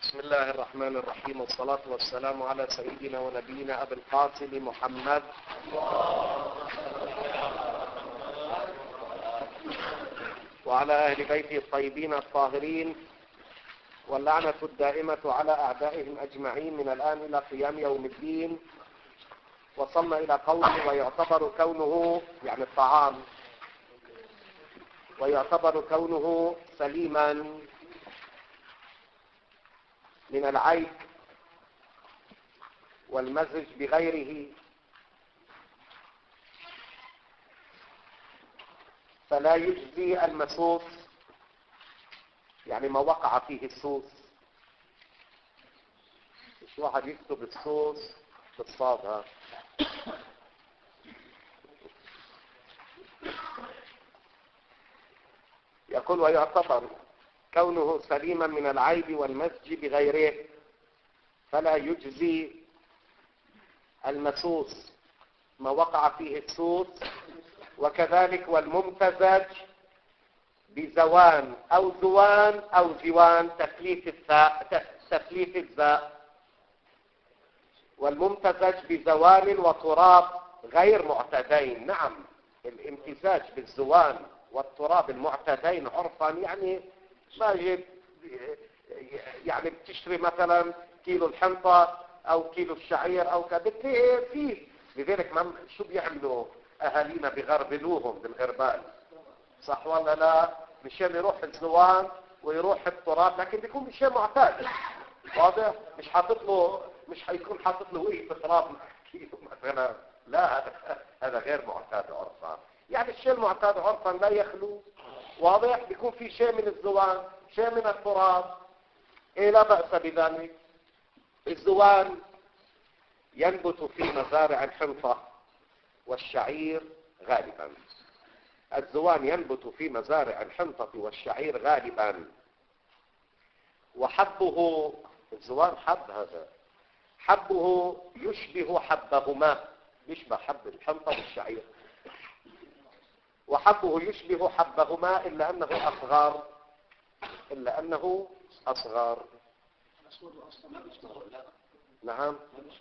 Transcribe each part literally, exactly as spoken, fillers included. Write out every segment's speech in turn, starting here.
بسم الله الرحمن الرحيم، والصلاة والسلام على سيدنا ونبينا أبي القاسم محمد وعلى أهل بيته الطيبين الطاهرين، واللعنة الدائمة على أعدائهم أجمعين من الآن إلى قيام يوم الدين. وصلنا إلى قوله ويعتبر كونه يعني الطعام ويعتبر كونه سليما من العيب والمزج بغيره، فلا يجزي المسوس، يعني ما وقع فيه السوس. مش واحد يكتب السوس بالصاد ها يقول ويعتبر كونه سليما من العيب والمزج بغيره، فلا يجزي المسوس ما وقع فيه السوس، وكذلك والممتزج بزوان أو زوان أو جوان تثليث الثاء تثليث الزاء، والممتزج بزوان وتراب غير معتدين. نعم، الامتزاج بالزوان والتراب المعتدين عرفا يعني ما يجب، يعني بتشتري مثلا كيلو الحنطة او كيلو الشعير او كذا فيه، لذلك ما شو بيعملوا اهالينا بغربلوهم بالغربال، صح ولا لا؟ مشان يروح الزوان ويروح التراب، لكن بيكون بشيء معتاد، واضح؟ مش حاطط له مش حيكون حاطط له وقت تراب كيلو مثلا، لا، هذا هذا غير معتاد عرفا. يعني الشيء المعتاد عرفا لا يخلو، واضح؟ بيكون في شيء من الزوان شيء من التراب، إيه لا بأس بذلك. الزوان ينبت في مزارع الحنطة والشعير غالبا. الزوان ينبت في مزارع الحنطة والشعير غالبا، وحبه، الزوان حب، هذا حبه يشبه حبهما، يشبه حب الحنطة والشعير، وحبه يشبه حبهما إلا أنه أصغر إلا أنه أصغر نعم.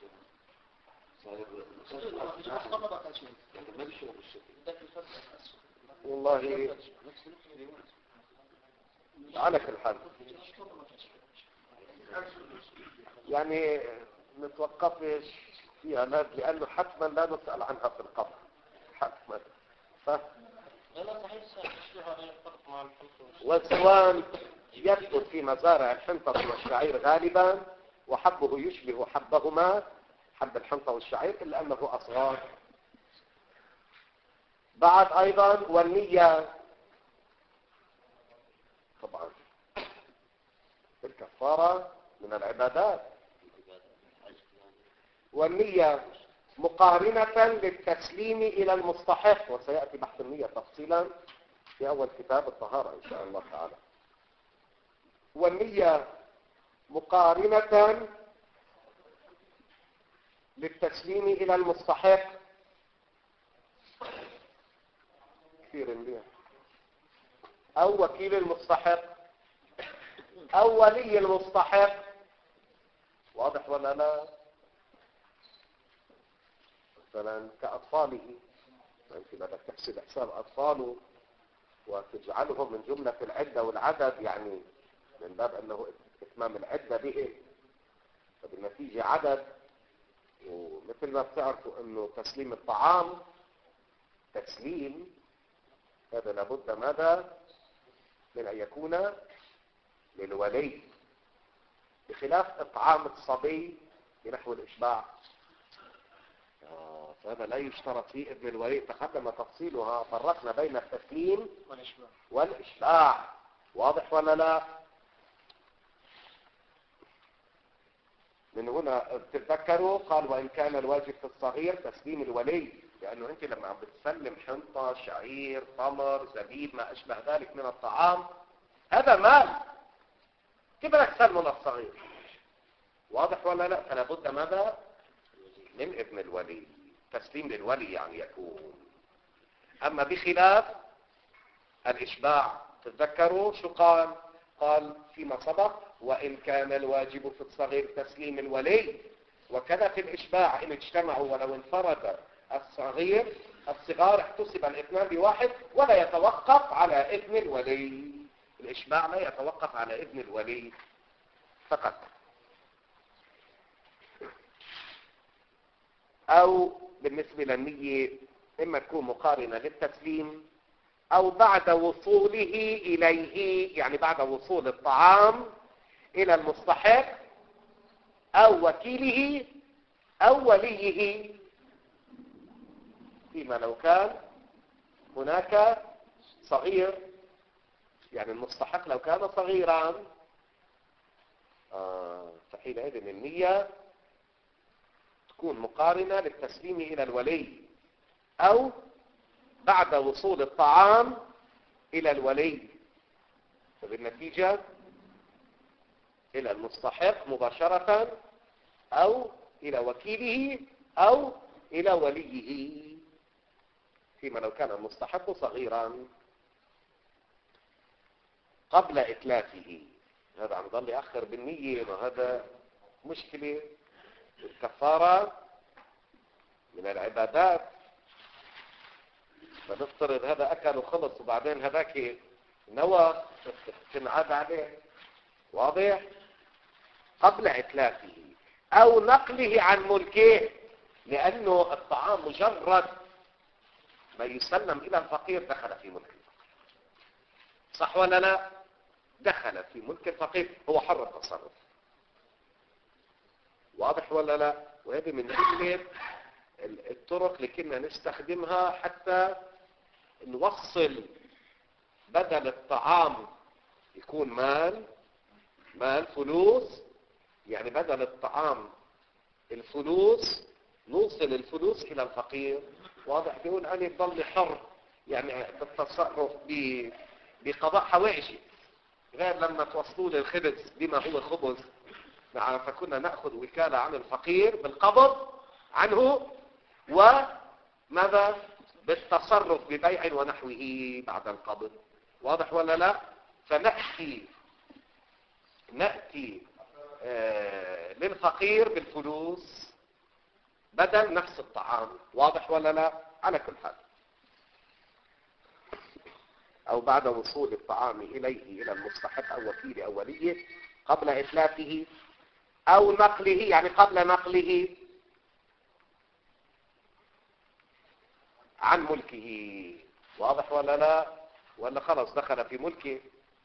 والله على كل حال يعني نتوقفش فيها، لأنه حتما لا نسأل عنها في القبر حتما. ف... والزوان يثبت في مزارع الحنطة والشعير غالبا، وحبه يشبه حبهما، حب الحنطة والشعير، إلا أنه أصغر. بعد أيضا والنية، طبعا الكفارة من العبادات، والنية مقارنة للتسليم إلى المستحق، وسيأتي بحث النية تفصيلا في أول كتاب الطهارة إن شاء الله تعالى. والنية مقارنة للتسليم إلى المستحق، كثير منيح، أو وكيل المستحق أو ولي المستحق، واضح ولا لا؟ مثلا كأطفاله، أنت بدك تحسب حساب أطفاله وتجعلهم من جملة العدة والعدد، يعني من باب أنه إتمام العدة به، فبالنتيجة عدد. ومثل ما بتعرفوا أنه تسليم الطعام تسليم، هذا لابد ماذا من أن يكون للولي، بخلاف إطعام الصبي بنحو الإشباع، آه فهذا لا يشترط فيه ابن الولي، تقدم تفصيلها، فرقنا بين التسليم والإشباع، واضح ولا لا؟ من هنا تتذكروا قال وإن كان الواجب في الصغير تسليم الولي، لأنه أنت لما عم بتسلم حنطة شعير تمر زبيب ما أشبه ذلك من الطعام، هذا مال، كيف بدك تسلمه للصغير؟ واضح ولا لا؟ فلا بد ماذا من ابن الولي، تسليم للولي يعني يكون. أما بخلاف الإشباع تتذكروا شو قال؟ قال فيما سبق وإن كان الواجب في الصغير تسليم الولي، وكذا في الإشباع إن اجتمعوا ولو انفرد الصغير الصغار احتسب الاثنان بواحد ولا يتوقف على إذن الولي. الإشباع لا يتوقف على إذن الولي فقط. أو بالنسبة للنية إما تكون مقارنة للتسليم أو بعد وصوله إليه، يعني بعد وصول الطعام إلى المستحق أو وكيله أو وليه، فيما لو كان هناك صغير، يعني المستحق لو كان صغيرا آه فحينئذ النية تكون مقارنة للتسليم إلى الولي أو بعد وصول الطعام إلى الولي، فبالنتيجة إلى المستحق مباشرة أو إلى وكيله أو إلى وليه، فيما لو كان المستحق صغيرا قبل إتلافه. هذا عم ضل يأخر بالنية، وهذا مشكلة. الكفارة من العبادات، فنفترض هذا أكل وخلص وبعدين هذاك نوى تنعاد عليه، واضح؟ قبل إتلافه أو نقله عن ملكه، لأنه الطعام مجرد ما يسلم إلى الفقير دخل في ملك الفقير، صح ولا لا؟ دخل في ملك الفقير، هو حر التصرف، واضح ولا لا؟ وهذه من جملة الطرق اللي كنا نستخدمها حتى نوصل بدل الطعام يكون مال، مال فلوس، يعني بدل الطعام الفلوس نوصل الفلوس إلى الفقير، واضح؟ بيقول أنا يضل حر يعني بالتصرف بقضاء حوائجي، غير لما توصلوا لي الخبز بما هو خبز، فكنا نأخذ وكالة عن الفقير بالقبض عنه وماذا بالتصرف ببيع ونحوه بعد القبض، واضح ولا لا؟ فنأتي نأتي آه للفقير بالفلوس بدل نفس الطعام، واضح ولا لا؟ على كل حال، أو بعد وصول الطعام إليه إلى المستحق أو وكيل أو وليه قبل إتلافه أو نقله، يعني قبل نقله عن ملكه، واضح ولا لا؟ ولا خلاص دخل في ملكه.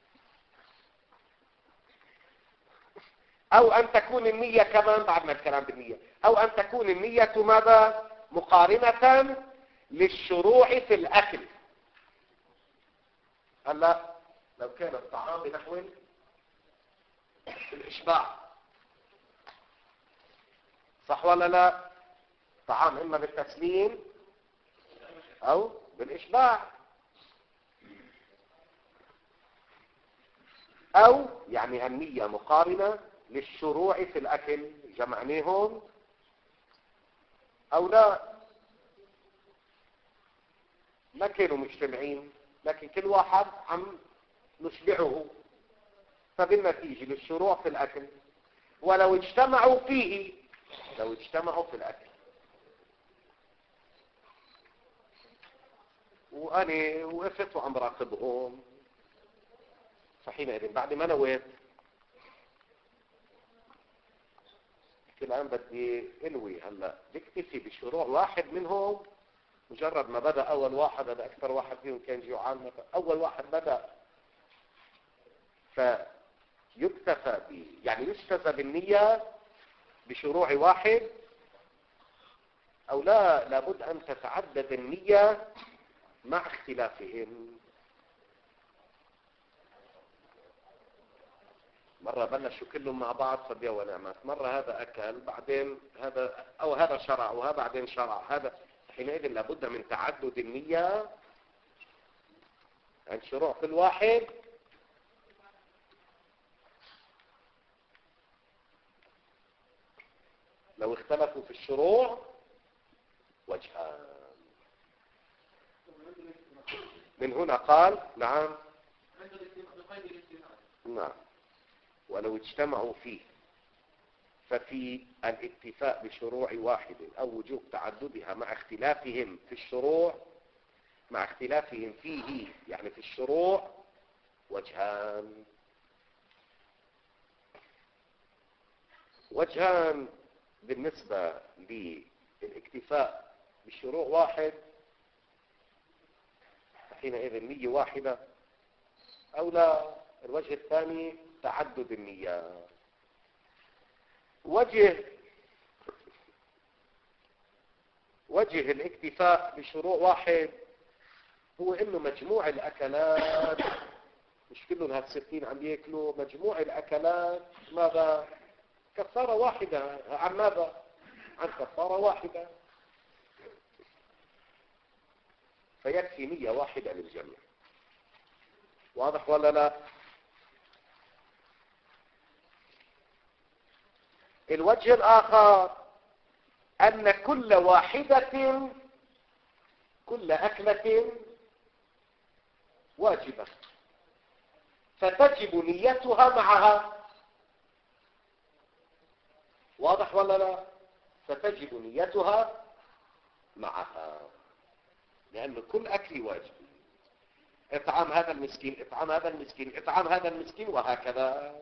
أو أن تكون النية كمان بعد ما الكلام بالنية، أو أن تكون النية ماذا؟ مقارنة للشروع في الأكل. هلا لو كان الطعام بنحو الإشباع، صح ولا لا؟ طعام إما بالتسليم أو بالإشباع، أو يعني النية مقارنة للشروع في الأكل، جمعناهم أو لا؟ ما كانوا مجتمعين، لكن كل واحد عم نشبعه، فبالنتيجة للشروع في الأكل. ولو اجتمعوا فيه، لو اجتمعوا في الأكل وأنا وقفت وعم راقبهم، فحينئذ بعد ما نويت الآن بدي انوي، هلا بكتفي بشروع واحد منهم، مجرد ما بدأ أول واحد، هذا أكثر واحد فيهم كان جوعان مثلا، أول واحد بدأ فيكتفى به، يعني يجتزى بالنية بشروع واحد، أو لا لابد أن تتعدد النية مع اختلافهم. مرة بلشوا كلهم مع بعض فبيع ونعمات، مرة هذا أكل بعدين هذا، أو هذا شرع وهذا بعدين شرع هذا، حينئذ لابد من تعدد النية عن شروع في الواحد لو اختلفوا في الشروع وجهان. من هنا قال نعم نعم ولو اجتمعوا فيه ففي الاتفاق بشروع واحد أو وجوب تعددها مع اختلافهم في الشروع مع اختلافهم فيه يعني في الشروع وجهان وجهان بالنسبة للاكتفاء بشروع واحد حينئذ نية واحدة أو لا. الوجه الثاني تعدد النيات. وجه وجه الاكتفاء بشروع واحد هو انه مجموع الاكلات مش كلهم هالستين عم ياكلوا، مجموع الاكلات ماذا؟ كفارة واحدة. عن ماذا؟ عن كفارة واحدة. فيكفي نية واحدة للجميع. واضح ولا لا؟ الوجه الآخر أن كل واحدة كل أكلة واجبة فتجب نيتها معها. واضح ولا لا؟ فتجب نيتها معها لأن كل أكل واجب. اطعام هذا المسكين، اطعام هذا المسكين، اطعام هذا المسكين، وهكذا.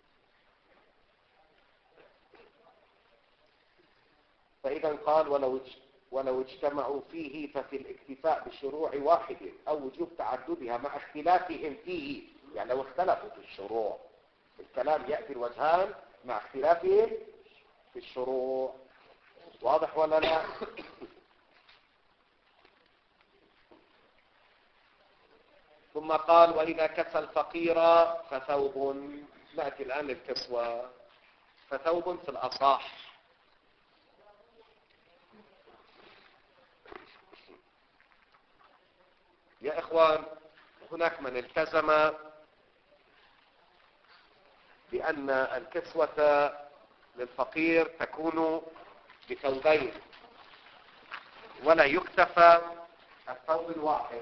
فإذا قال ولو ولو اجتمعوا فيه ففي الاكتفاء بشروع واحد أو وجوب تعددها مع اختلافهم فيه. يعني لو اختلفوا في الشروع الكلام يأتي الوجهان مع اختلافهم في الشروع. واضح ولا لا؟ ثم قال وإذا كسى الفقير فثوب. نأتي الآن للكسوة. فثوب في الأصح. يا إخوان هناك من التزم بأن الكسوة للفقير تكون بثوبين ولا يكتفى الثوب الواحد.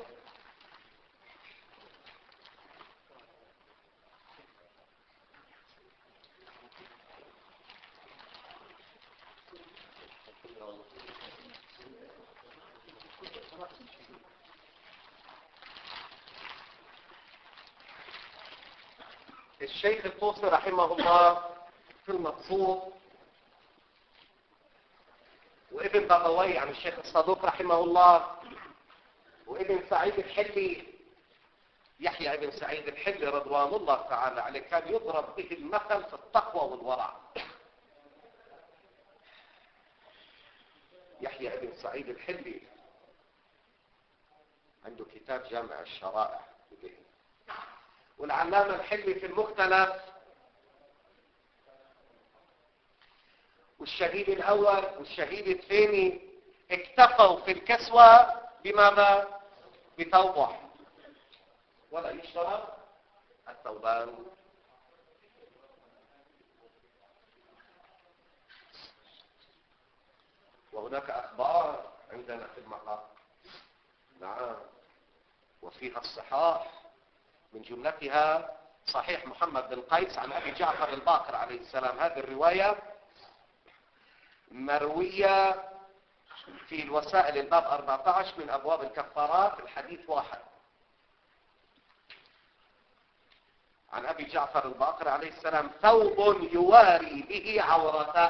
الشيخ الطوسي رحمه الله في المقصود وابن بابوي عن الشيخ الصدوق رحمه الله وابن سعيد الحلي يحيى ابن سعيد الحلي رضوان الله تعالى عليه كان يضرب به المثل في التقوى والورع. يحيى ابن سعيد الحلي عنده كتاب جامع الشرائع به. والعلامة الحلي في المختلف. والشهيد الأول والشهيد الثاني اكتفوا في الكسوة بماذا؟ بثوب واحد ولا يشترى الثوبان. وهناك أخبار عندنا في المقام نعم وفيها الصحاح من جملتها صحيح محمد بن قيس عن أبي جعفر الباقر عليه السلام. هذه الرواية مروية في الوسائل الباب أربعة عشر من أبواب الكفارات الحديث واحد عن أبي جعفر الباقر عليه السلام ثوب يواري به عورته.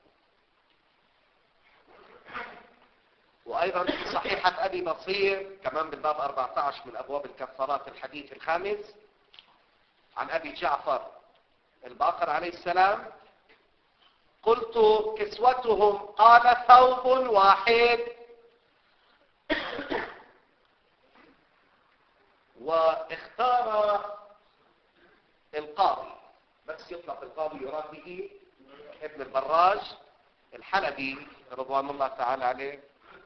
وأيضا في صحيحة أبي بصير كمان بالباب أربعة عشر من أبواب الكفارات الحديث الخامس عن أبي جعفر الباقر عليه السلام قلت كسوتهم قال ثوب واحد. واختار القاضي بس يطلق القاضي يراد به ابن البراج الحلبي رضوان الله تعالى عليه.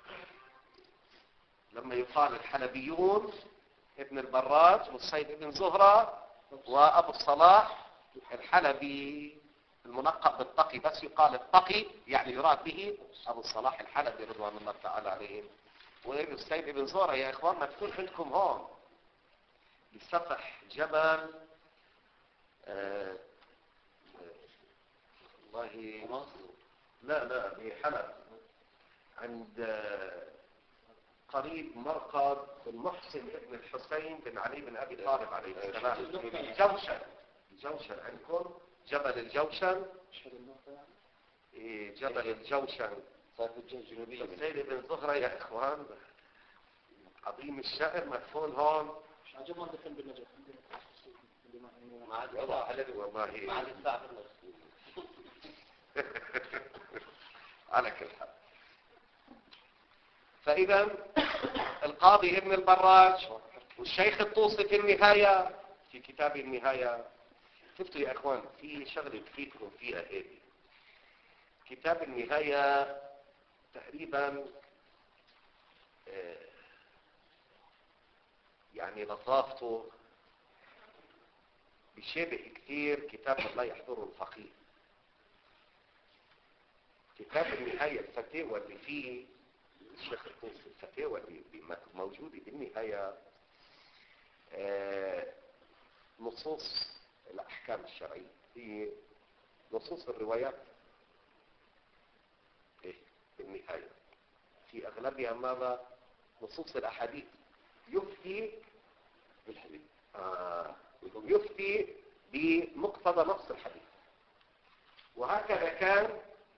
لما يقال الحلبيون ابن البراج والسيد ابن زهرة وأبو الصلاح الحلبي المنقب بالتقي بس يقال التقي يعني يراد به أبو الصلاح الحلبي رضوان الله تعالى عليه. وابن السيد ابن زهرة يا إخوان مكتوب عندكم هون بسفح جبل والله مصر. لا لا بحلب عند قريب مرقد المحسن ابن الحسين بن علي بن ابي طالب عليه السلام. الجوشن الجوشن عندكم جبل الجوشن. إيه جبل الجوشن السيد ابن زهرة يا اخوان عظيم الشأن مدفون هون. مش عجبهم دفن بالنجف مع والله حلبي والله مع الدفاع على كل حال. فإذا القاضي ابن البراج والشيخ الطوسي في النهاية في كتاب النهاية. شفتوا يا اخوان في شغله تفيدكم فيها هيك. كتاب النهاية تقريبا يعني لطافته بيشبه كثير كتاب لا يحضره الفقيه. كتاب النهاية الفتاوى اللي فيه الشيخ الطوسي الفتاوى اللي موجودة بالنهاية نصوص الأحكام الشرعية هي نصوص الروايات إيه بالنهاية في أغلبها ماذا نصوص الأحاديث يفتي بالحديث آه يفتي بمقتضى نص الحديث. وهكذا كان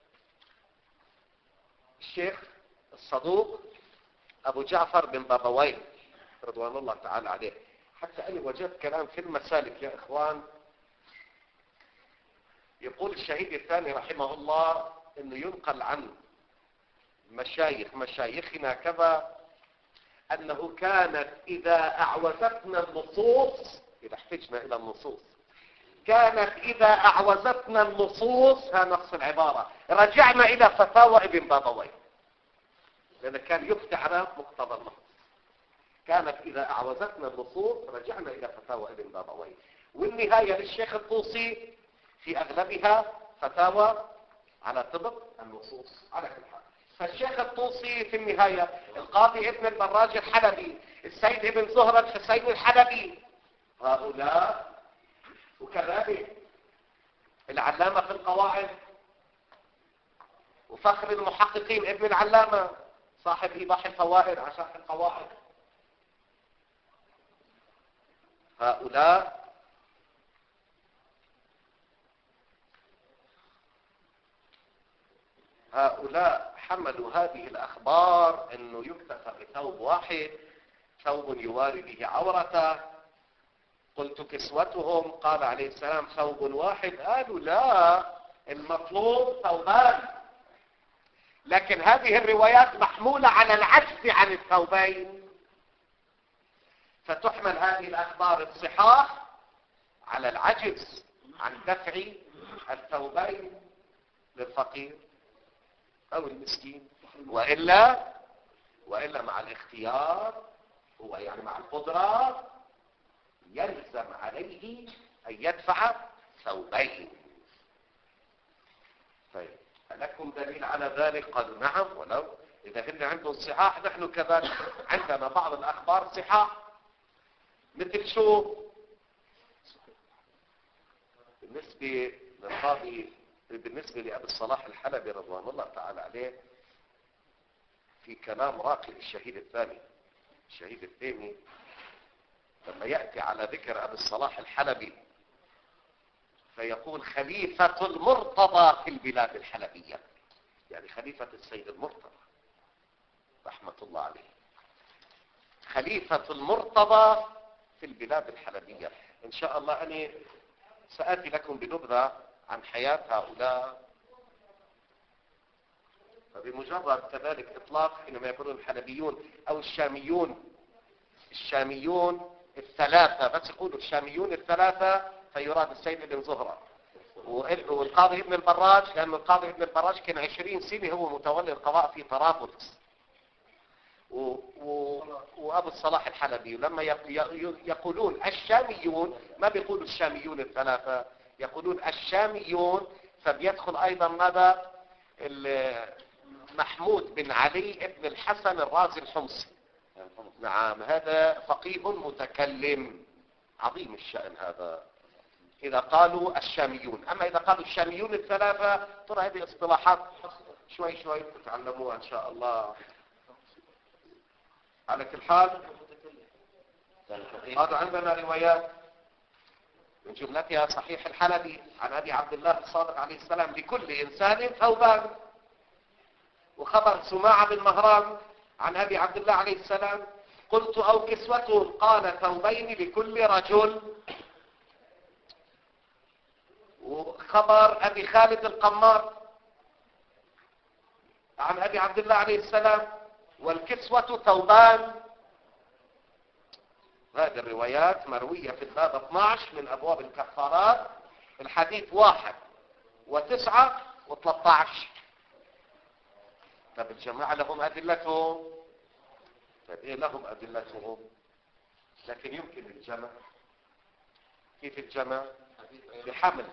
الشيخ الصدوق أبو جعفر بن بابويه رضوان الله تعالى عليه. حتى أنا وجدت كلام في المسالك يا إخوان يقول الشهيد الثاني رحمه الله انه ينقل عن مشايخ مشايخنا كذا انه كانت اذا اعوزتنا النصوص اذا احتجنا الى النصوص كانت اذا اعوزتنا النصوص ها نص العبارة رجعنا الى فتاوى ابن بابويه لان كان يفتح على مقتضى النص. كانت اذا اعوزتنا النصوص رجعنا الى فتاوى ابن بابويه. والنهاية للشيخ الطوسي في أغلبها فتاوى على طبق النصوص على كل حال. فالشيخ الطوسي في النهاية القاضي ابن البراج الحلبي السيد ابن زهرة الحسين الحلبي هؤلاء وكذلك العلامة في القواعد وفخر المحققين ابن العلامة صاحب إيضاح الفوائد عشان القواعد. هؤلاء هؤلاء حملوا هذه الأخبار أنه يكتفى بثوب واحد ثوب يواري به عورته. قلت كسوتهم قال عليه السلام ثوب واحد. قالوا لا المطلوب ثوبان. لكن هذه الروايات محمولة على العجز عن الثوبين فتحمل هذه الأخبار الصحاح على العجز عن دفع الثوبين للفقير أو المسكين. وإلا وإلا مع الاختيار هو يعني مع القدرة يلزم عليه أن يدفع ثوبين. طيب لكم دليل على ذلك؟ قالوا نعم ولو إذا هن عندهم صحاح نحن كذلك عندنا بعض الأخبار صحاح. مثل شو؟ بالنسبة للقاضي بالنسبة لأبي الصلاح الحلبي رضوان الله تعالى عليه في كلام راقي الشهيد الثاني الشهيد الثاني لما يأتي على ذكر أبي الصلاح الحلبي فيقول خليفة المرتضى في البلاد الحلبية يعني خليفة السيد المرتضى رحمة الله عليه خليفة المرتضى في البلاد الحلبية. إن شاء الله أنا سآتي لكم بنبذة عن حياة هؤلاء. فبمجرد كذلك إطلاق حينما يقولون الحلبيون أو الشاميون الشاميون الثلاثة بس يقولوا الشاميون الثلاثة فيراد السيد ابن زهرة والقاضي ابن البراج لأن القاضي ابن البراج كان عشرين سنة هو متولي القضاء في طرابلس و... و... وأبو الصلاح الحلبي. ولما يقولون الشاميون ما بيقولوا الشاميون الثلاثة يقولون الشاميون فبيدخل أيضا ماذا محمود بن علي ابن الحسن الرازي الحمصي. نعم هذا فقيه متكلم عظيم الشأن هذا إذا قالوا الشاميون. أما إذا قالوا الشاميون الثلاثة ترى هذه اصطلاحات شوي شوي تتعلموها إن شاء الله. على كل حال هذا عندنا روايات من جملتها صحيح الحلبي عن أبي عبد الله الصادق عليه السلام: لكل إنسان ثوبان. وخبر سماعة بن مهران عن أبي عبد الله عليه السلام: قلت أو كسوته، قال ثوبين لكل رجل. وخبر أبي خالد القمار عن أبي عبد الله عليه السلام: والكسوة ثوبان. هذه الروايات مروية في الباب اثني عشر من أبواب الكفارات، الحديث واحد وتسعة وثلاثة عشر. طب الجماعة لهم أدلتهم، طب إيه لهم أدلتهم؟ لكن يمكن الجمع. كيف الجمع؟ بحمل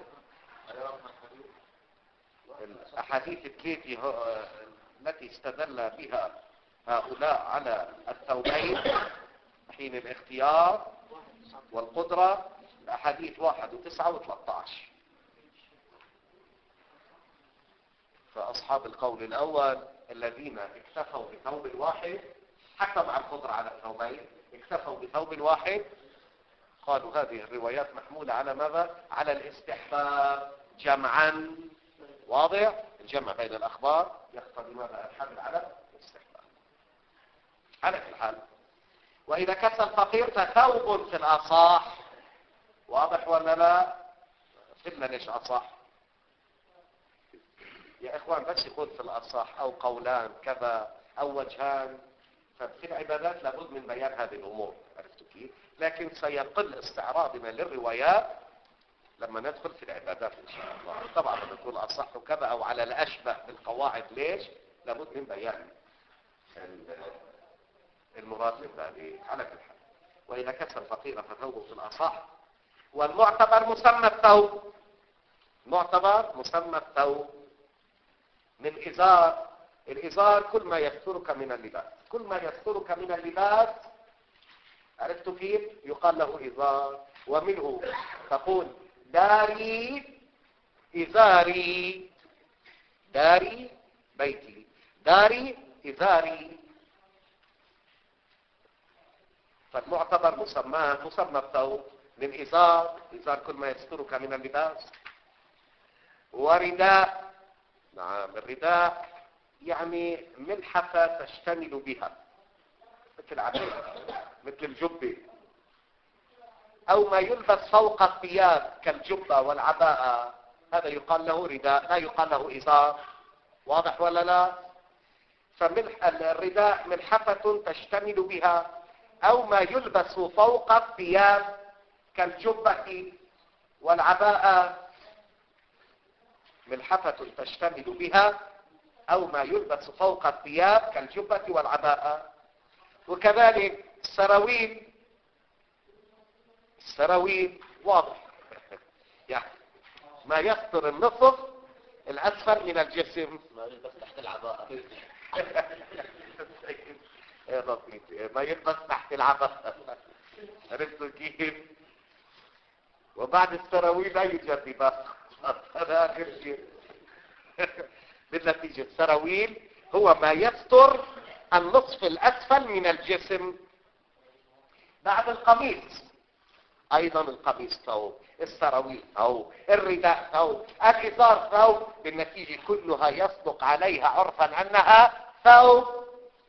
الأحاديث الثلاثة التي استدل بها هؤلاء على الثوبين حين الاختيار والقدرة، الأحاديث واحد وتسعة وثلاثة عشر. فأصحاب القول الأول الذين اكتفوا بثوب واحد حتى مع القدرة على الثوبين، اكتفوا بثوب واحد، قالوا هذه الروايات محمولة على ماذا؟ على الاستحباب جمعا. واضح؟ الجمع بين الأخبار يقتضي ماذا؟ الحمل على الاستحباب. على كل حال، وإذا كسى الفقير فثوب في الأصح. واضح ولا لا؟ قلنا ليش أصح يا إخوان؟ بس يقول في الأصح أو قولان كذا أو وجهان، ففي العبادات لابد من بيان هذه الأمور. عرفتوا كيف؟ لكن سيقل استعراضنا للروايات لما ندخل في العبادات إن شاء الله. طبعا لما تقول أصح كذا أو على الأشبه بالقواعد، ليش؟ لابد من بيان المراد من ذلك. على كل حال، وإذا كسى الفقير فثوبه في الأصح. والمعتبر مسمى الثوب، معتبر مسمى الثوب من إزار. الإزار كل ما يسترك من اللباس، كل ما يسترك من اللباس. عرفت كيف؟ يقال له إزار. ومنه تقول داري إزاري، داري بيتي، داري إزاري. فالمعتبر مسماه مسمى الثوب من إزار، إزار كل ما يسترك من اللباس. ورداء، نعم الرداء يعني ملحفة تشتمل بها مثل عبيد مثل الجبة، أو ما يلبس فوق الثياب كالجبة والعباءة، هذا يقال له رداء، لا يقال له إزار. واضح ولا لا؟ فملح الرداء ملحفة تشتمل بها أو ما يلبس فوق الثياب كالجبة والعباءة. ملحفة تشتمل بها أو ما يلبس فوق الثياب كالجبة والعباءة. وكذلك السراويل، السراويل واضح يعني ما يستر النصف الأسفل من الجسم، ما يلبس تحت العباءة. ما يلبس تحت العباءة. عرفتوا كيف؟ وبعد السراويل لا يوجد لباس، هذا آخر شيء. بالنتيجة السراويل هو ما يستر النصف الأسفل من الجسم. بعد القميص أيضا القميص ثوب، السراويل ثوب، الرداء ثوب، الإزار ثوب. بالنتيجة كلها يصدق عليها عرفا أنها ثوب.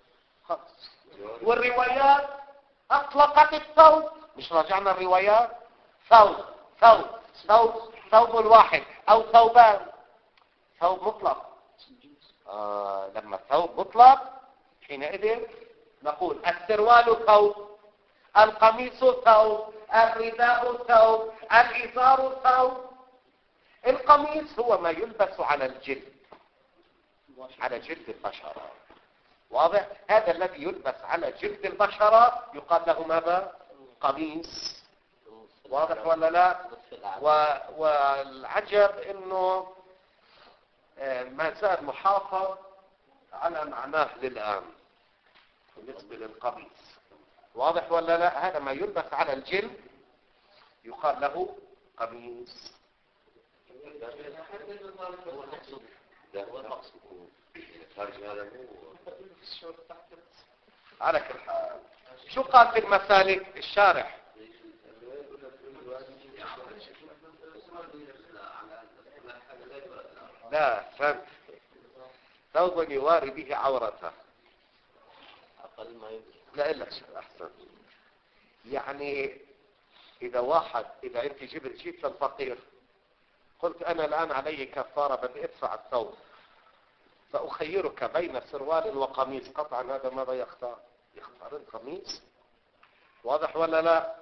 والروايات أطلقت الثوب، مش رجعنا الروايات ثوب ثوب ثوب ثوب الواحد أو ثوبان، ثوب مطلق. آه لما الثوب مطلق حينئذ نقول السروال ثوب، القميص ثوب، الرداء ثوب، الإزار ثوب. القميص هو ما يلبس على الجلد، على جلد البشرة. واضح؟ هذا الذي يلبس على جلد البشرة يقال له ماذا؟ قميص. واضح ولا لا؟ و... والعجب انه ما زال محافظ على معناه للآن بالنسبة للقميص. واضح ولا لا؟ هذا ما يلبس على الجلد يقال له قميص. ده هو المقصود خارج هذا مو على كل حال شو قال في المسالك الشارح؟ لا فهمت. ثوب يواري به عورته. أقل ما يمكن. لا إلا أحسن. يعني إذا واحد إذا أنت جبت جيت للفقير قلت أنا الآن علي كفارة بدي أدفع الثوب فأخيرك بين سروال وقميص، قطعا هذا ماذا يختار؟ يختار القميص. واضح ولا لا؟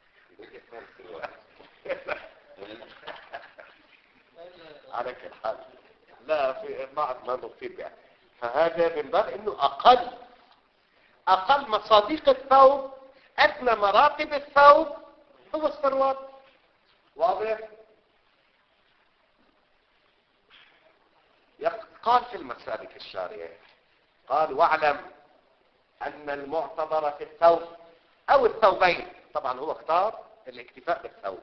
على كل حال لا في بعض ما نفيد يعني. فهذا من باب انه اقل اقل مصاديق الثوب، ادنى مراتب الثوب هو السروال. واضح؟ قال في المسالك الشارعة قال واعلم ان المعتبر في الثوب او الثوبين، طبعا هو اختار الاكتفاء بالثوب.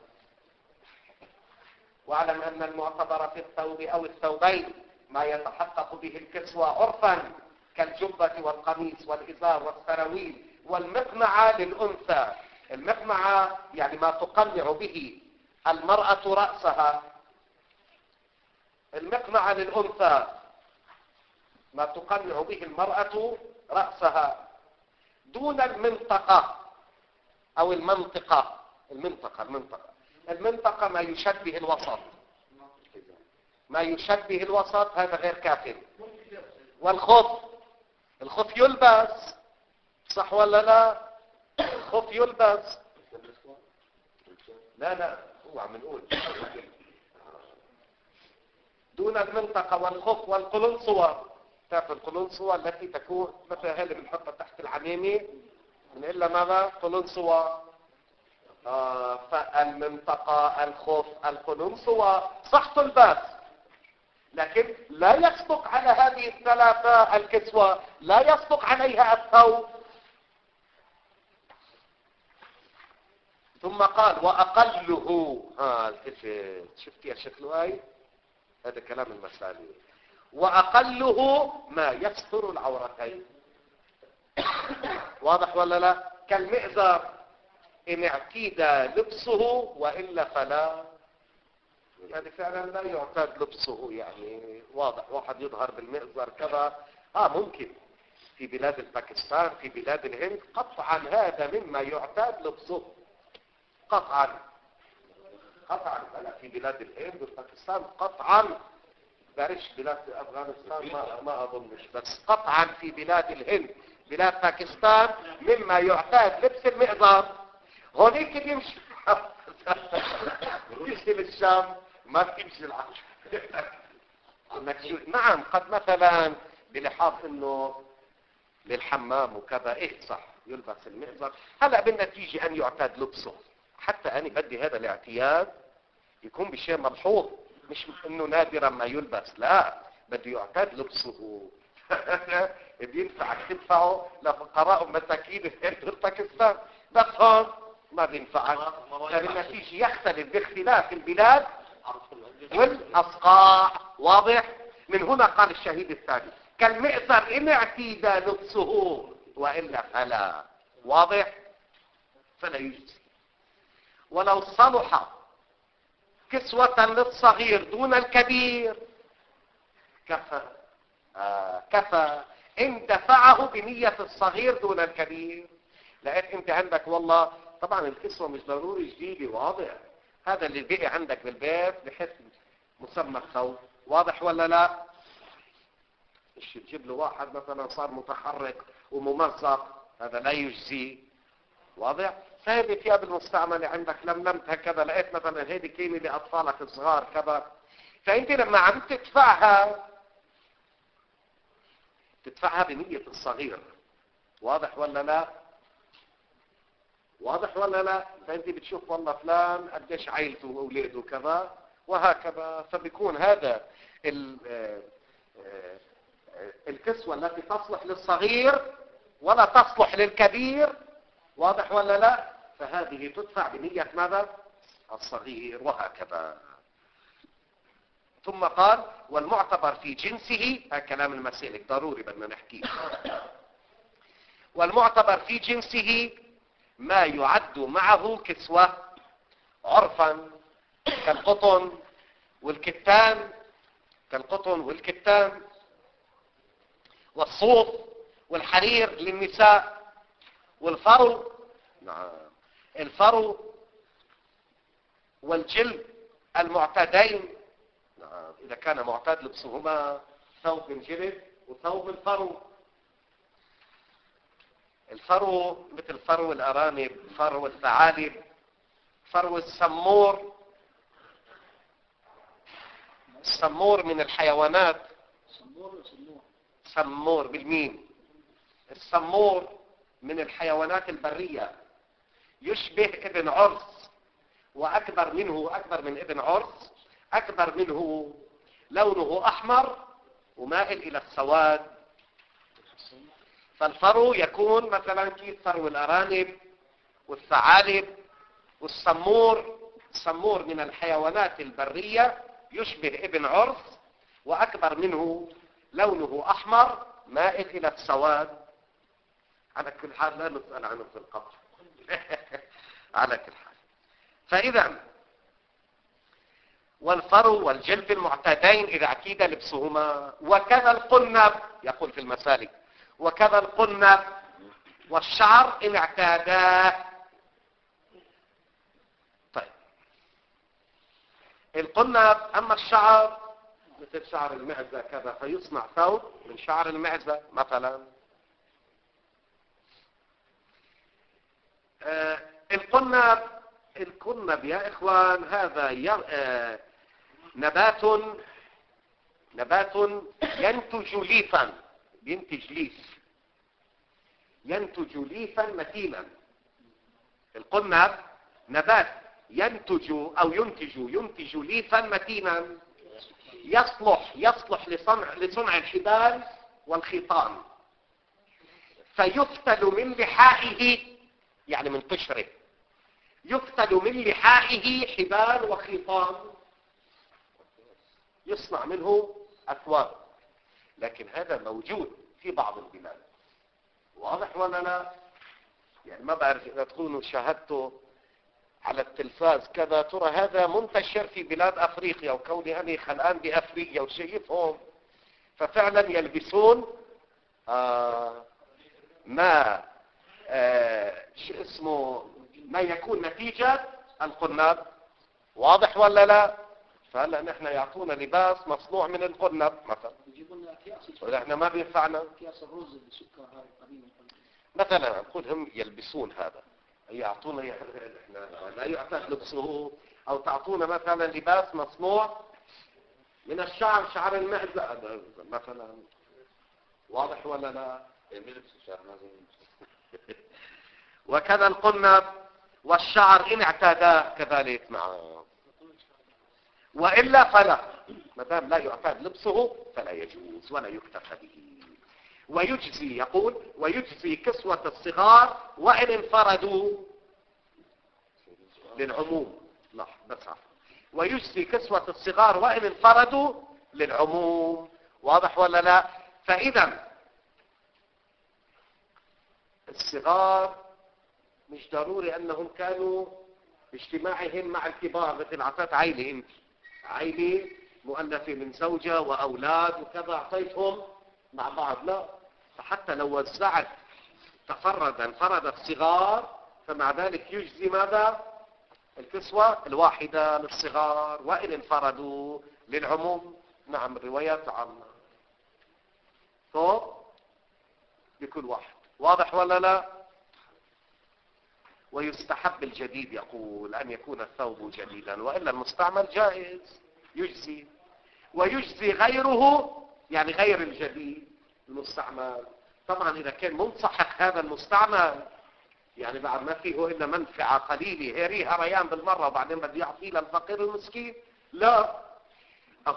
واعلم ان المعتبر في الثوب او الثوبين ما يتحقق به الكسوة عرفا كالجبة والقميص والإزار والسراويل والمقنعة للأنثى. المقنعة يعني ما تقنع به المرأة رأسها. المقنعة للأنثى ما تقنع به المرأة رأسها دون المنطقة أو المنطقة. المنطقة المنطقة المنطقة ما يشبه الوسط، ما يشبه الوسط هذا غير كافٍ. والخف الخف يلبس صح ولا لا؟ الخف يلبس. لا لا هو عم نقول دون المنطقة والخف والقلنسوة. تعرف القلنسوة التي تكون مثل هذه اللي بنحطها تحت العميمة من إلا ماذا؟ قلنسوة. آه فالمنطقة الخف القلنسوة صح تلبس، لكن لا يصدق على هذه الثلاثة الكسوة، لا يصدق عليها الثوب. ثم قال وأقله ها التفت شفت يا شكله هاي هذا كلام المسالي. وأقله ما يستر العورتين. واضح ولا لا؟ كالمئزر إن اعتيد لبسه وإلا فلا. يعني فعلا لا يعتاد لبسه. يعني واضح واحد يظهر بالمئزر كذا اه ممكن في بلاد الباكستان في بلاد الهند قطعا هذا مما يعتاد لبسه قطعا قطعا. لا في بلاد الهند والباكستان قطعا. بارش بلاد افغانستان ما, ما اظنش، بس قطعا في بلاد الهند بلاد باكستان مما يعتاد لبس المئزر. هونيك بيمشي بيمشي بالشام ما بتمشي العشر. نعم قد مثلا بلحاظ انه للحمام وكذا ايه صح يلبس المئزر. هلا بالنتيجة ان يعتاد لبسه. حتى انا بدي هذا الاعتياد يكون بشيء ملحوظ، مش انه نادرا ما يلبس، لا بده يعتاد لبسه. بينفعك تدفعه لفقراء ومساكين في باكستان بس هون ما بينفعك. فبالنتيجة يختلف باختلاف البلاد والأصقاع. واضح؟ من هنا قال الشهيد الثاني كالمئزر إن اعتيد لبسه وإلا فلا. واضح؟ فلا يجزي. ولو صلح كسوة للصغير دون الكبير كفى. آه كفى إن دفعه بنية الصغير دون الكبير. لقيت انت عندك والله طبعا الكسوة مش ضروري جديدة. واضح؟ هذا اللي بقي عندك بالبيت بحس مسمى الثوب. واضح ولا لا؟ مش تجيب له واحد مثلا صار متحرك وممزق هذا لا يجزي. واضح؟ فهذه ثياب المستعملة عندك لملمتها كذا لقيت مثلا هذه كيمة لأطفالك الصغار كذا، فانت لما عم تدفعها تدفعها بنية الصغير. واضح ولا لا؟ واضح ولا لا؟ فانت بتشوف والله فلان قديش عائلته واولاده كذا وهكذا، فبيكون هذا الكسوة التي تصلح للصغير ولا تصلح للكبير. واضح ولا لا؟ فهذه تدفع بنية ماذا؟ الصغير وهكذا. ثم قال والمعتبر في جنسه، هذا كلام المسالك ضروري بدنا نحكيه. والمعتبر في جنسه ما يعد معه كسوة عرفا كالقطن والكتان، كالقطن والكتان والصوف والحرير للنساء والفرو، نعم الفرو والجلد المعتادين، نعم إذا كان معتاد لبسهما ثوب الجلد وثوب الفرو. الفرو مثل فرو الأرانب، فرو الثعالب، فرو السمور. السمور من الحيوانات، سمور بالميم. السمور من الحيوانات البرية، يشبه ابن عرس وأكبر منه، أكبر من ابن عرس، أكبر منه، لونه أحمر ومائل إلى السواد. فالفرو يكون مثلا كيف فرو الأرانب والثعالب والسمور. السمور من الحيوانات البرية، يشبه ابن عرس وأكبر منه، لونه أحمر مائل إلى السواد. على كل حال لا نسأل عنه في القبر. على كل حال. فإذا والفرو والجلد المعتادين إذا اعتيد لبسهما، وكذا القنب، يقول في المسالك وكذا القنب والشعر إن اعتادا. طيب القنب أما الشعر مثل شعر المعزة كذا، فيصنع ثوب من شعر المعزة مثلا. آه القنب القنب يا إخوان هذا ي... آه نبات نبات ينتج ليفا، ينتج ليف، ينتج ليفا متينا. القنب نبات ينتج أو ينتج ينتج ليفا متينا، يصلح يصلح لصنع لصنع الحبال والخيطان. فيفتل من لحائه، يعني من قشره، يفتل من لحائه حبال وخيطان، يصنع منه أثواب. لكن هذا موجود في بعض البلاد، واضح ولا لا؟ يعني ما بعرف إذا تكونوا شاهدتوا على التلفاز كذا، ترى هذا منتشر في بلاد أفريقيا، وكوني أنا خلقان بأفريقيا وشايفهم، ففعلا يلبسون آه ما آه شو اسمه ما يكون نتيجة القنب. واضح ولا لا؟ فهلا نحن يعطونا لباس مصنوع من القنب مثلا، ونحن ما بينفعنا. مثلا نقول هم يلبسون هذا، يعطونا احنا لا يعتاد لبسه، او تعطونا مثلا لباس مصنوع من الشعر، شعر المعزة مثلا. واضح ولا لا؟ وكذا القنب والشعر إن اعتادا كذلك معه، وإلا فلا، ما دام لا يعتاد لبسه فلا يجوز ولا يكتفى به. ويجزي، يقول ويجزي كسوة الصغار وإن انفردوا، للعموم. لا بس عفوا، ويجزي كسوة الصغار وإن انفردوا للعموم. واضح ولا لا؟ فإذا الصغار مش ضروري أنهم كانوا باجتماعهم مع الكبار، مثل عطيت عائلة انت عائلة مؤلفة من زوجة وأولاد وكذا، أعطيتهم مع بعض، لا. فحتى لو وزعت تفردا انفردت صغار، فمع ذلك يجزي ماذا؟ الكسوة الواحدة للصغار وإن انفردوا للعموم. نعم الروايات عامة، ثوب لكل واحد. واضح ولا لا؟ ويستحب الجديد، يقول أن يكون الثوب جديدا، وإلا المستعمل جائز يجزي. ويجزي غيره، يعني غير الجديد المستعمل. طبعا إذا كان منصحك هذا المستعمل، يعني بعد ما فيه إلا منفعة قليلة، هيريها ريان بالمرة وبعدين بده يعطيه للفقير المسكين، لا. أو,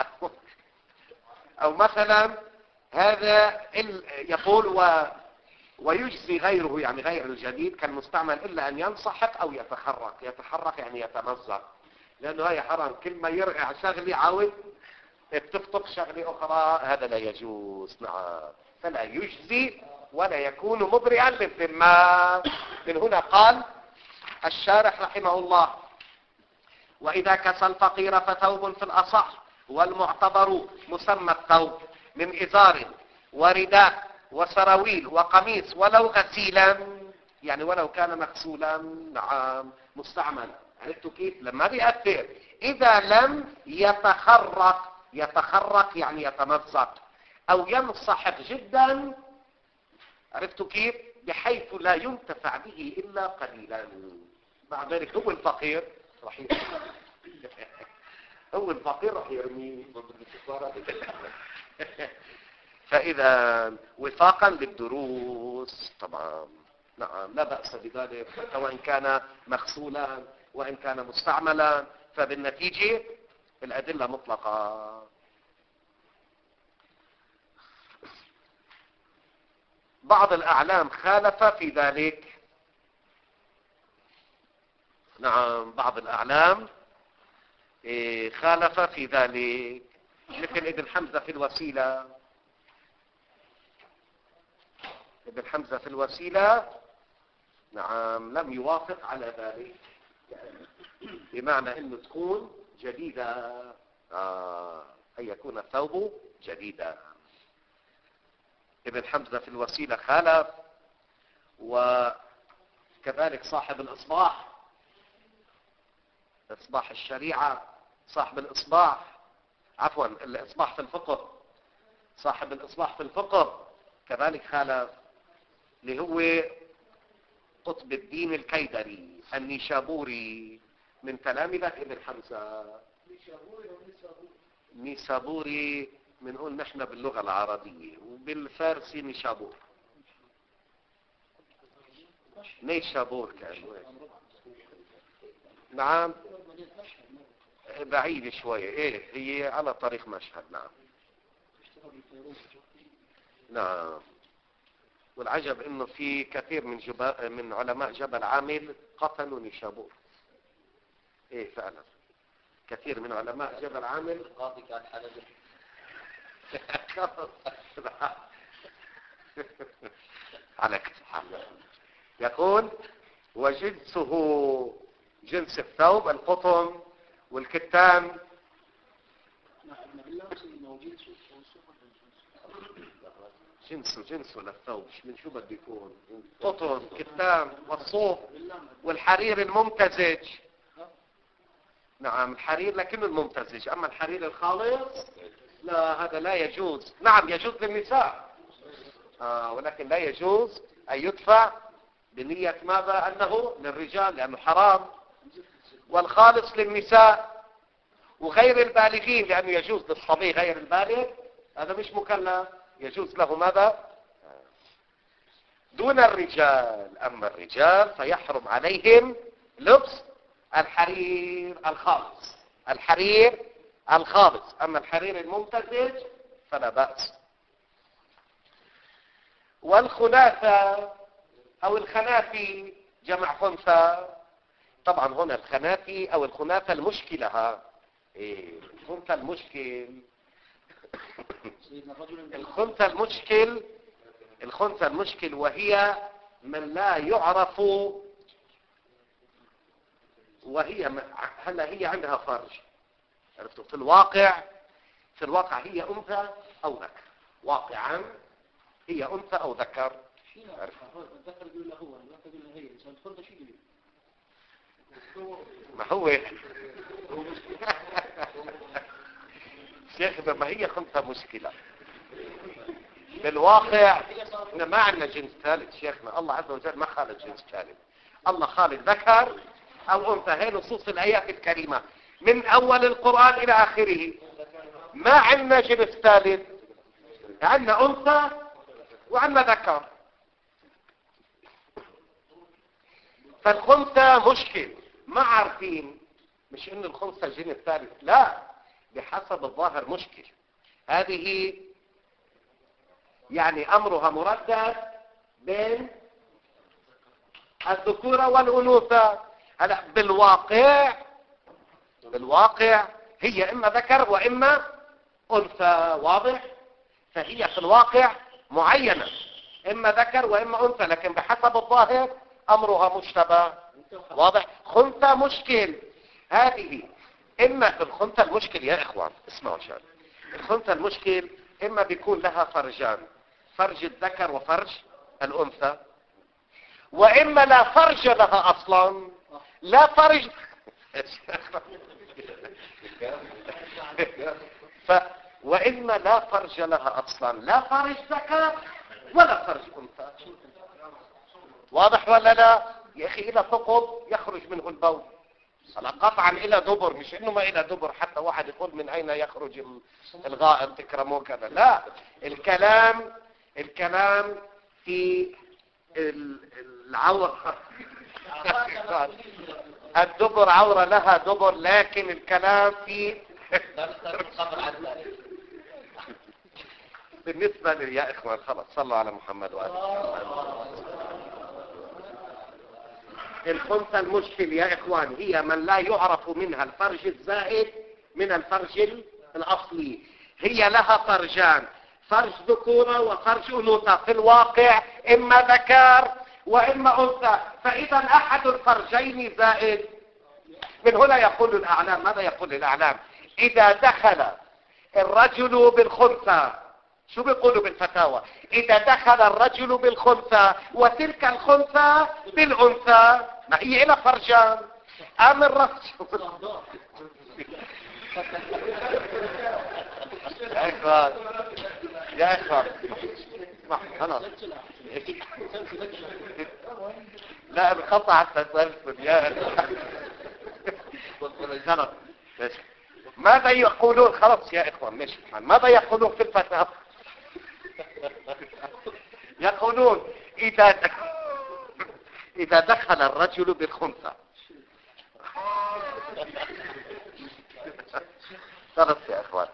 أو مثلا هذا يقول و ويجزي غيره يعني غير الجديد كالمستعمل إلا أن ينصحق أو يتخرق. يتخرق يعني يتمزق، لأنه هي حرام، كل ما يرقع شغلة عاود بتفتق شغلة أخرى، هذا لا يجوز. نعم، فلا يجزي ولا يكون مبرئا للذمة. من هنا قال الشارح رحمه الله: وإذا كسى الفقير فثوب في الأصح، والمعتبر مسمى الثوب من إزار ورداء وسراويل وقميص ولو غسيلا، يعني ولو كان مغسولا. نعم، مستعمل. عرفتوا كيف؟ لما بيأثر إذا لم يتخرق. يتخرق يعني يتمزق أو ينصحق جدا. عرفتوا كيف؟ بحيث لا ينتفع به إلا قليلا. بعد ذلك هو الفقير رح يرميه. هو الفقير رح يرميه. فإذا وفاقا للدروس طبعا. نعم، لا بأس بذلك وإن كان مغسولا وإن كان مستعملا، فبالنتيجة الأدلة مطلقة. بعض الأعلام خالف في ذلك. نعم، بعض الأعلام خالف في ذلك، مثل ابن حمزة في الوسيلة. ابن حمزة في الوسيلة نعم لم يوافق على ذلك، بمعنى انه تكون جديدة، آه أن يكون الثوب جديدا. ابن حمزة في الوسيلة خالف، وكذلك صاحب الإصباح، إصباح الشريعة، صاحب الإصباح عفوا الإصباح في الفقه، صاحب الإصباح في الفقه كذلك خالف، اللي هو قطب الدين الكيدري النيشابوري من تلامذة ابن حمزة. نيشابوري بنقول نحن باللغة العربية، وبالفارسي نيشابور. نيشابور كان. نعم، بعيد شوية. ايه، هي على طريق مشهد. نعم نعم. والعجب انه في كثير من جبا... من علماء جبل عامل قتلوا نيشابور. ايه فعلا، كثير من علماء جبل عامل. القاضي كان حلبي. على كل حال يقول: وجنسه جنس الثوب القطن والكتان. جنسه جنسه للثوب، من شو بده يكون؟ قطن، كتان، والصوف، والحرير الممتزج. نعم، الحرير لكنه الممتزج، اما الحرير الخالص لا، هذا لا يجوز. نعم يجوز للنساء، آه ولكن لا يجوز ان يدفع بنية ماذا؟ انه للرجال، لانه حرام. والخالص للنساء وغير البالغين، لانه يجوز للصبي غير البالغ، هذا مش مكلف، يجوز له ماذا؟ دون الرجال. اما الرجال فيحرم عليهم لبس الحرير الخالص، الحرير الخالص. اما الحرير الممتزج فلا بأس. والخناثة او الخنافي جمع خنثى. طبعا هنا الخنافي او الخناثة المشكلة، ها ايه الخنثى المشكل. الخنثى المشكل الخنثى المشكل وهي من لا يعرف، وهي هلا هي عندها فرج. عرفتوا؟ في الواقع في الواقع هي انثى او ذكر، واقعا هي انثى او ذكر. الذكر يقول له هو، الذكر يقول له هي، عشان الفرد شو يقول؟ ما هو شيخنا ما هي خنثى مشكلة بالواقع. احنا ما عندنا جنس ثالث شيخنا، الله عز وجل ما خالق جنس ثالث. الله خالق ذكر او انثى. هي نصوص الايات الكريمة من اول القرآن الى اخره. ما عندنا جنس ثالث، عندنا انثى وعندنا ذكر. فالخنثى مشكل، ما عارفين، مش ان الخنثى جنس ثالث، لا، بحسب الظاهر مشكل. هذه يعني امرها مردد بين الذكورة والأنوثة. هلا بالواقع بالواقع هي إما ذكر وإما أنثى، واضح؟ فهي في الواقع معينة، إما ذكر وإما أنثى، لكن بحسب الظاهر أمرها مشتبه، واضح؟ خنثى مشكل. هذه إما في الخنثى المشكل يا إخوان اسمعوا شان، الخنثى المشكل إما بيكون لها فرجان، فرج الذكر وفرج الأنثى، وإما لا فرج لها أصلا، لا فرج ف... وإما لا فرج لها أصلا، لا فرج ذكر ولا فرج أنثى. واضح ولا لا؟ يا أخي إلى ثقب يخرج منه البول، هلا قطعا إلى دبر، مش إنه ما إلى دبر حتى واحد يقول من أين يخرج الغائط تكرموه كذا، لا، الكلام الكلام في العورة الدبر عورة لها دبر، لكن الكلام في بالنسبة لي يا إخوان خلاص صلوا على محمد وآله. الخنثى المشكل يا إخوان هي من لا يعرف منها الفرج الزائد من الفرج الأصلي. هي لها فرجان، فرج ذكورة وفرج أنوثة، في الواقع إما ذكر وإما أنثى، فإذا أحد الفرجين زائد. من هنا يقول الأعلام، ماذا يقول الأعلام؟ إذا دخل الرجل بالخنثى، شو بيقولوا بالفتاوى؟ إذا دخل الرجل بالخنثى وتلك الخنثى بالأنثى، ما هي إلى فرجان، أم الرجل يا إخوان يا إخوان اسمح خلاص لا انقطع التسلسل يا خلاص. ماذا يقولون؟ خلاص يا إخوان ماشي، ماذا يقولون في الفتاوى؟ يقولون إذا إذا دخل الرجل بالخنثى، خلاص يا إخوان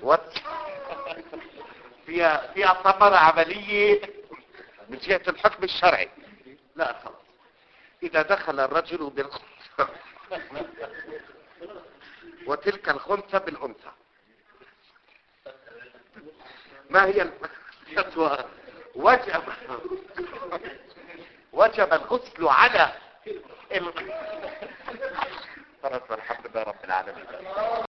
فيها فيها ثمرة عملية من جهة الحكم الشرعي. لا خلاص، إذا دخل الرجل بالخنثى وتلك الخنثى بالأنثى، ما هي الفتوى؟ وجب وجب الغسل على ال... الحمد لله رب العالمين.